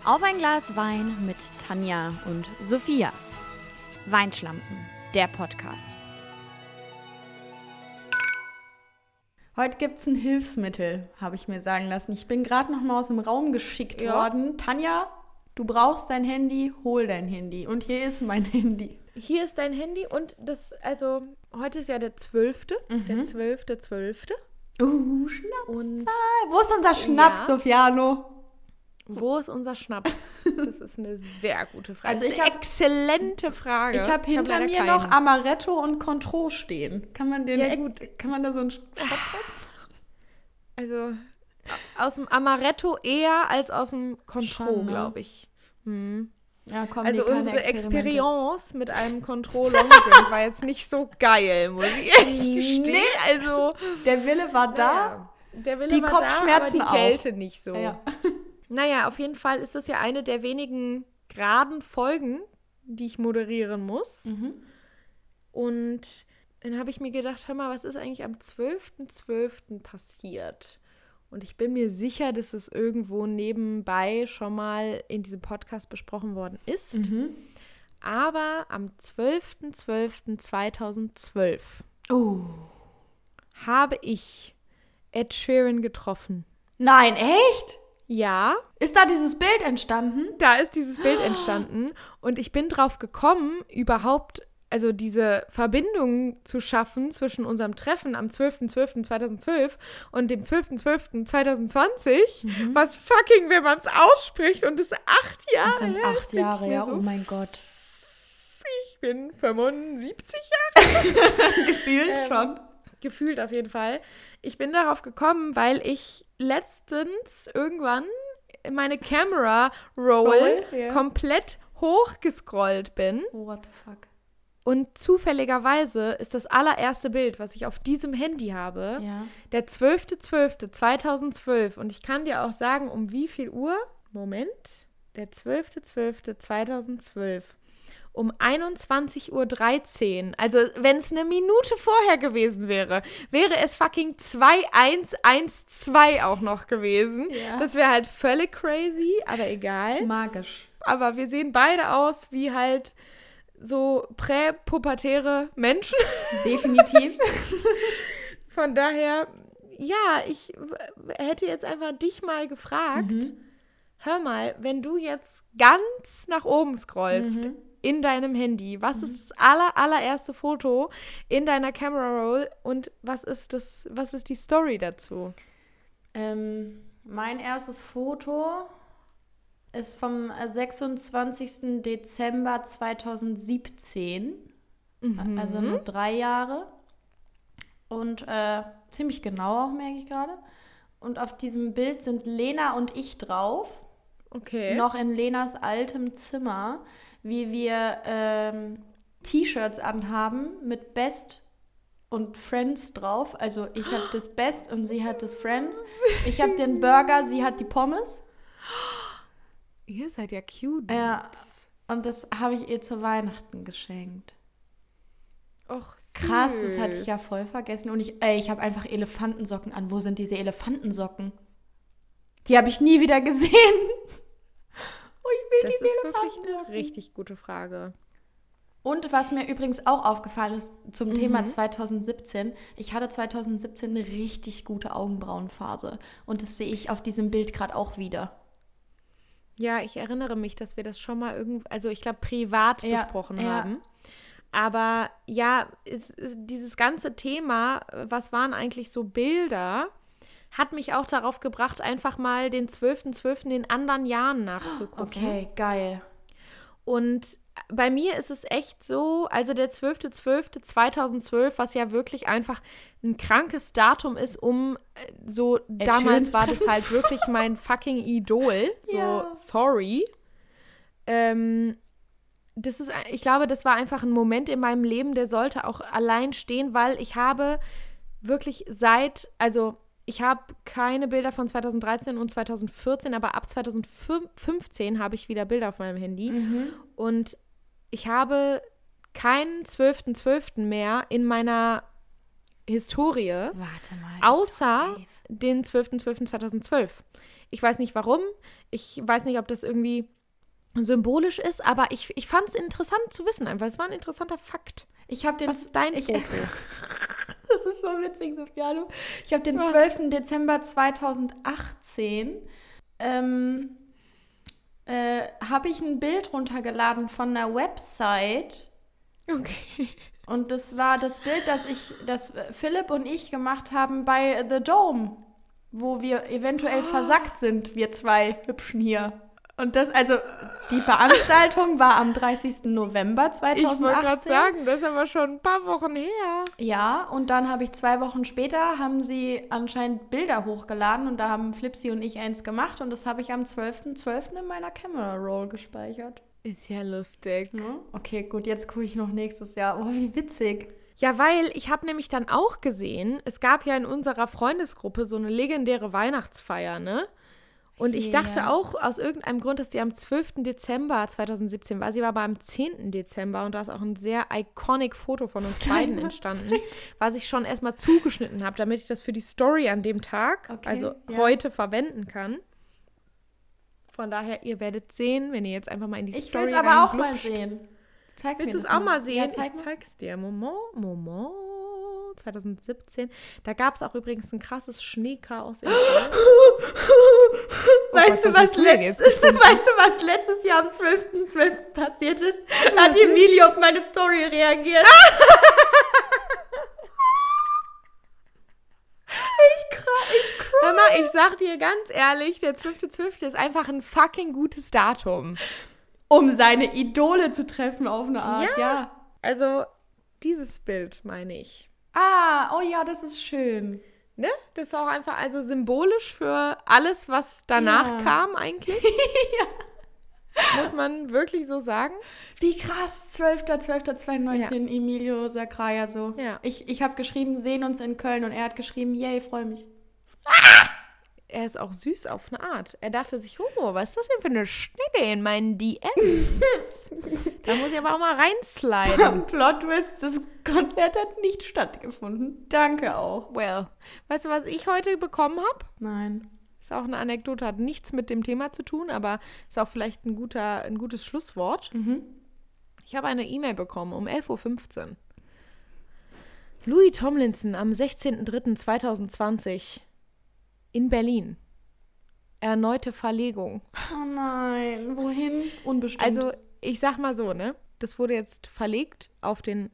Auf ein Glas Wein mit Tanja und Sophia. Weinschlampen, der Podcast. Heute gibt es ein Hilfsmittel, habe ich mir sagen lassen. Ich bin gerade noch mal aus dem Raum geschickt worden. Tanja, du brauchst dein Handy, hol dein Handy. Und hier ist mein Handy. Hier ist dein Handy und heute ist ja der 12. Der 12.12. Schnapszahl. Und wo ist unser Schnaps, ja. Sofiano? Wo ist unser Schnaps? Das ist eine sehr gute Frage. Also exzellente Frage. Ich habe hinter mir keinen. noch Amaretto und Cointreau stehen. Kann man kann man da so einen Stopp drauf machen? Also aus dem Amaretto eher als aus dem Cointreau, Schon, ne? glaube ich. Ja, komm, Also keine unsere Experimente. Experience mit einem Cointreau Long Drink war jetzt nicht so geil, muss ich ehrlich gestehen. Also Der Wille war da. ja, der Wille die war Kopfschmerzen da, aber die Kälte nicht so. Ja. Naja, auf jeden Fall ist das ja eine der wenigen geraden Folgen, die ich moderieren muss. Und dann habe ich mir gedacht, hör mal, was ist eigentlich am 12.12. passiert? Und ich bin mir sicher, dass es irgendwo nebenbei schon mal in diesem Podcast besprochen worden ist. Aber am 12.12.2012 habe ich Ed Sheeran getroffen. Nein, echt? Ja, Ist da dieses Bild entstanden? da ist dieses Bild entstanden und ich bin drauf gekommen, überhaupt, also diese Verbindung zu schaffen zwischen unserem Treffen am 12.12.2012 und dem 12.12.2020, was fucking, wenn man es ausspricht und es 8 Jahre Das sind her 8 ist, Jahre, denke ich ja. mir Oh so, mein Gott. ich bin 75 Jahre Gefühlt schon. gefühlt auf jeden Fall. Ich bin darauf gekommen, weil ich letztens irgendwann meine Camera Roll ja. komplett hochgescrollt bin Oh, what the fuck. und zufälligerweise ist das allererste Bild, was ich auf diesem Handy habe, Ja. der 12.12.2012 und ich kann dir auch sagen, um wie viel Uhr? Moment. Der 12.12.2012. Um 21.13 Uhr. Also, wenn es eine Minute vorher gewesen wäre, wäre es fucking 2112 auch noch gewesen. Ja. Das wäre halt völlig crazy, aber egal. Magisch. Aber wir sehen beide aus wie halt so präpubertäre Menschen. Definitiv. Von daher, ja, ich hätte jetzt einfach dich mal gefragt, hör mal, wenn du jetzt ganz nach oben scrollst in deinem Handy, was ist das allererste Foto in deiner Camera Roll und was ist die Story dazu? Mein erstes Foto ist vom 26. Dezember 2017. Also nur 3 Jahre. Und ziemlich genau auch, merke ich gerade. Und auf diesem Bild sind Lena und ich drauf. Okay. Noch in Lenas altem Zimmer, wie wir T-Shirts anhaben mit Best und Friends drauf. Also ich habe das Best und sie hat das Friends. Ich habe den Burger, sie hat die Pommes. Ihr seid ja cute. Ja, und das habe ich ihr zu Weihnachten geschenkt. Och, süß. Krass, das hatte ich ja voll vergessen. Und ich habe einfach Elefantensocken an. Wo sind diese Elefantensocken? Die habe ich nie wieder gesehen. Oh, ich will Das diese ist wirklich Elefantensocken. eine richtig gute Frage. Und was mir übrigens auch aufgefallen ist zum Thema 2017, ich hatte 2017 eine richtig gute Augenbrauenphase. Und das sehe ich auf diesem Bild gerade auch wieder. Ja, ich erinnere mich, dass wir das schon mal also ich glaube, privat besprochen haben. Aber ja, dieses ganze Thema, was waren eigentlich so Bilder, hat mich auch darauf gebracht, einfach mal den 12.12. in anderen Jahren nachzugucken. Okay, geil. Und bei mir ist es echt so, also der 12.12.2012, was ja wirklich einfach ein krankes Datum ist, damals war das halt wirklich mein fucking Idol, so Ja. sorry. Ich glaube, das war einfach ein Moment in meinem Leben, der sollte auch allein stehen, weil ich habe wirklich ich habe keine Bilder von 2013 und 2014, aber ab 2015 habe ich wieder Bilder auf meinem Handy. Und ich habe keinen 12.12. mehr in meiner Historie, Warte mal. außer den 12.12.2012. Ich weiß nicht warum. Ich weiß nicht, ob das irgendwie symbolisch ist, aber ich fand es interessant zu wissen einfach. Es war ein interessanter Fakt. Was ist dein Foto? Das ist so witzig, Sofiano. Ich habe den 12. Dezember 2018 habe ich ein Bild runtergeladen von einer Website. Okay. Und das war das Bild, das Philipp und ich gemacht haben bei The Dome, wo wir eventuell versackt sind, wir zwei Hübschen hier. Und die Veranstaltung war am 30. November 2018. Ich wollte gerade sagen, das ist aber schon ein paar Wochen her. Ja, und dann habe ich 2 Wochen später, haben sie anscheinend Bilder hochgeladen und da haben Flipsy und ich eins gemacht und das habe ich am 12.12. in meiner Camera Roll gespeichert. Ist ja lustig. Ja? Okay, gut, jetzt gucke ich noch nächstes Jahr. Oh, wie witzig. Ja, weil ich habe nämlich dann auch gesehen, es gab ja in unserer Freundesgruppe so eine legendäre Weihnachtsfeier, ne? Und ich dachte auch aus irgendeinem Grund, dass die am 12. Dezember 2017 war. Sie war aber am 10. Dezember und da ist auch ein sehr iconic Foto von uns beiden entstanden, was ich schon erstmal zugeschnitten habe, damit ich das für die Story an dem Tag, heute verwenden kann. Von daher, ihr werdet sehen, wenn ihr jetzt einfach mal in die Story Ich will es aber auch mal sehen. Willst du es auch mal sehen? Ja, ich zeig's dir. Moment. 2017. Da gab es auch übrigens ein krasses Schneechaos in Weißt du, was letztes Jahr am 12.12. passiert ist? Hat Emilio auf meine Story reagiert. Hör mal, ich sag dir ganz ehrlich, der 12.12. ist einfach ein fucking gutes Datum. Um seine Idole zu treffen auf eine Art, ja. Also, dieses Bild meine ich. Ah, oh ja, das ist schön. Ne? Das ist auch einfach also symbolisch für alles, was danach kam eigentlich. Muss man wirklich so sagen. Wie krass, 12.12.2019, Emilio Sacraia so. Ja. Ich habe geschrieben, sehen uns in Köln und er hat geschrieben, yay, freue mich. Er ist auch süß auf eine Art. Er dachte sich, was ist das denn für eine Schnecke in meinen DMs? Da muss ich aber auch mal reinsliden. Plot Twist, das Konzert hat nicht stattgefunden. Danke auch. Well, weißt du, was ich heute bekommen habe? Nein. Ist auch eine Anekdote, hat nichts mit dem Thema zu tun, aber ist auch vielleicht ein gutes Schlusswort. Ich habe eine E-Mail bekommen um 11.15 Uhr. Louis Tomlinson am 16.03.2020 in Berlin. Erneute Verlegung. Oh nein, wohin? Unbestimmt. Also, ich sag mal so, ne? Das wurde jetzt verlegt auf den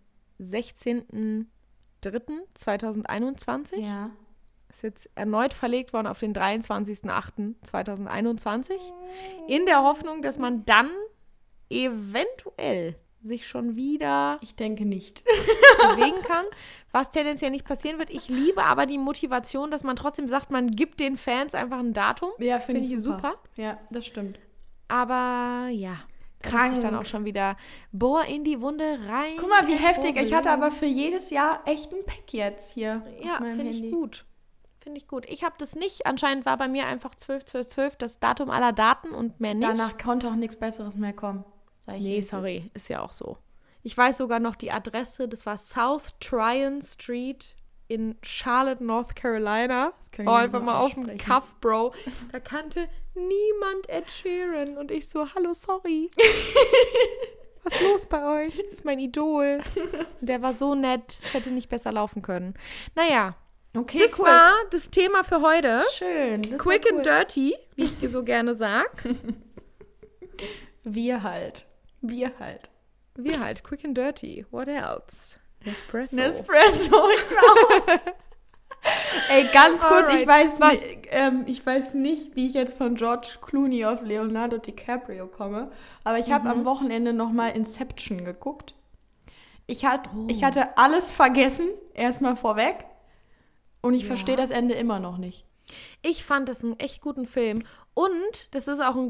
16.03.2021. Ja. Ist jetzt erneut verlegt worden auf den 23.08.2021. In der Hoffnung, dass man dann eventuell sich schon wieder Ich denke nicht. bewegen kann, was tendenziell nicht passieren wird. Ich liebe aber die Motivation, dass man trotzdem sagt, man gibt den Fans einfach ein Datum. Ja, finde ich super. Ja, das stimmt. Aber ja, krank. Ich dann auch schon wieder bohr in die Wunde rein. Guck mal, wie heftig. Ich hatte aber für jedes Jahr echt ein Pack jetzt hier. Ja, finde ich gut. Finde ich gut. Ich habe das nicht. Anscheinend war bei mir einfach 12/12/12 das Datum aller Daten und mehr nicht. Danach konnte auch nichts Besseres mehr kommen. Nee, sorry. Ist ja auch so. Ich weiß sogar noch die Adresse. Das war South Tryon Street in Charlotte, North Carolina. Einfach mal auf dem Cuff, Bro. Da kannte niemand Ed Sheeran. Und ich so, hallo, sorry. Was ist los bei euch? Das ist mein Idol. Und der war so nett. Es hätte nicht besser laufen können. Naja. Okay, das war das Thema für heute. Schön. Quick and dirty, wie ich so gerne sag. Wir halt. Quick and dirty. What else? Nespresso. Ey, ganz kurz, Alright. Ich weiß nicht, wie ich jetzt von George Clooney auf Leonardo DiCaprio komme, aber ich habe am Wochenende nochmal Inception geguckt. Ich hatte alles vergessen, erstmal vorweg, und ich verstehe das Ende immer noch nicht. Ich fand das einen echt guten Film. Und das ist auch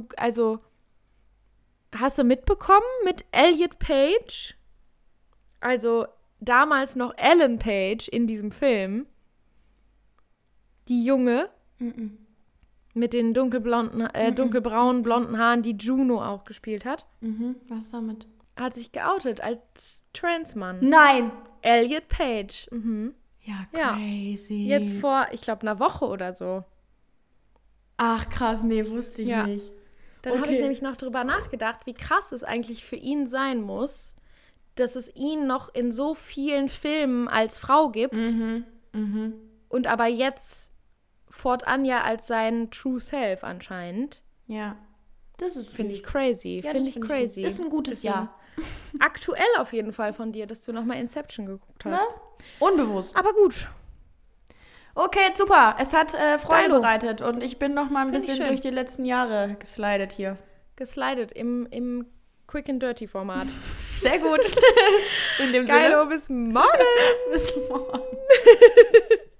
hast du mitbekommen mit Elliot Page? Also damals noch Ellen Page in diesem Film. Die Junge mit den dunkelbraunen, blonden Haaren, die Juno auch gespielt hat. Was damit? Hat sich geoutet als Transmann. Nein! Elliot Page. Ja, Ja. crazy. Jetzt vor, ich glaube, einer Woche oder so. Ach, krass, nee, wusste ich Ja. nicht. Dann habe ich Okay. nämlich noch drüber nachgedacht, wie krass es eigentlich für ihn sein muss, dass es ihn noch in so vielen Filmen als Frau gibt und aber jetzt fortan ja als sein True Self anscheinend. Ja. Das ist Finde ich crazy. Ja, Finde das ich find crazy. gut. Ist ein gutes Deswegen Jahr. Aktuell auf jeden Fall von dir, dass du nochmal Inception geguckt hast. Ne? Unbewusst. Aber gut. Okay, super. Es hat Freude Geilo. bereitet und ich bin noch mal ein Find ich bisschen schön. durch die letzten Jahre geslidet hier. Geslidet im Quick and Dirty Format. Sehr gut. In dem Geilo, bis morgen. Bis morgen.